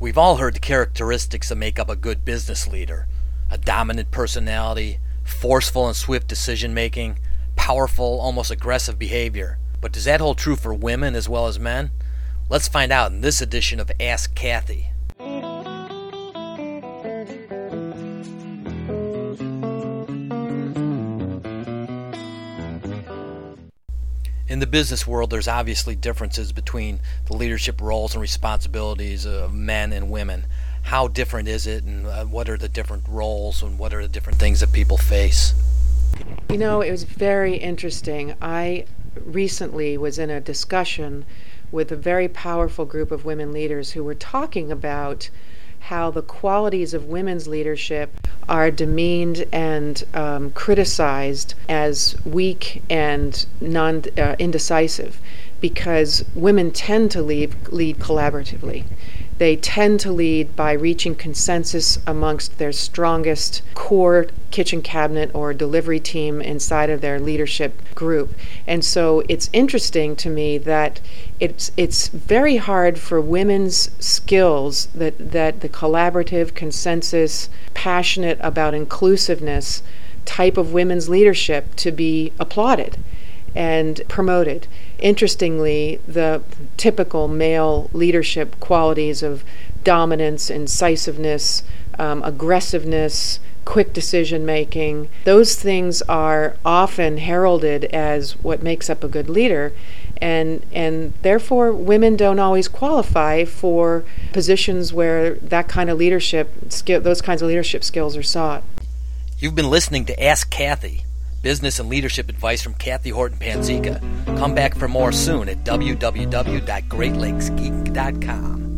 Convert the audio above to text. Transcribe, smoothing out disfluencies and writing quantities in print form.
We've all heard the characteristics that make up a good business leader. A dominant personality, forceful and swift decision making, powerful, almost aggressive behavior. But does that hold true for women as well as men? Let's find out in this edition of Ask Kathy. In the business world, there's obviously differences between the leadership roles and responsibilities of men and women. How different is it, and what are the different roles, and what are the different things that people face? You know, it was very interesting. I recently was in a discussion with a very powerful group of women leaders who were talking about how the qualities of women's leadership are demeaned and criticized as weak and indecisive, because women tend to lead collaboratively. They tend to lead by reaching consensus amongst their strongest core kitchen cabinet or delivery team inside of their leadership group. And so it's interesting to me that it's very hard for women's skills, that the collaborative, consensus, passionate about inclusiveness type of women's leadership to be applauded and promoted. Interestingly, the typical male leadership qualities of dominance, incisiveness, aggressiveness, quick decision making, those things are often heralded as what makes up a good leader, and therefore women don't always qualify for positions where that kind of leadership skill, those kinds of leadership skills are sought. You've been listening to Ask Kathy, business and leadership advice from Kathy Horton Panzica. Come back for more soon at www.greatlakesgeek.com.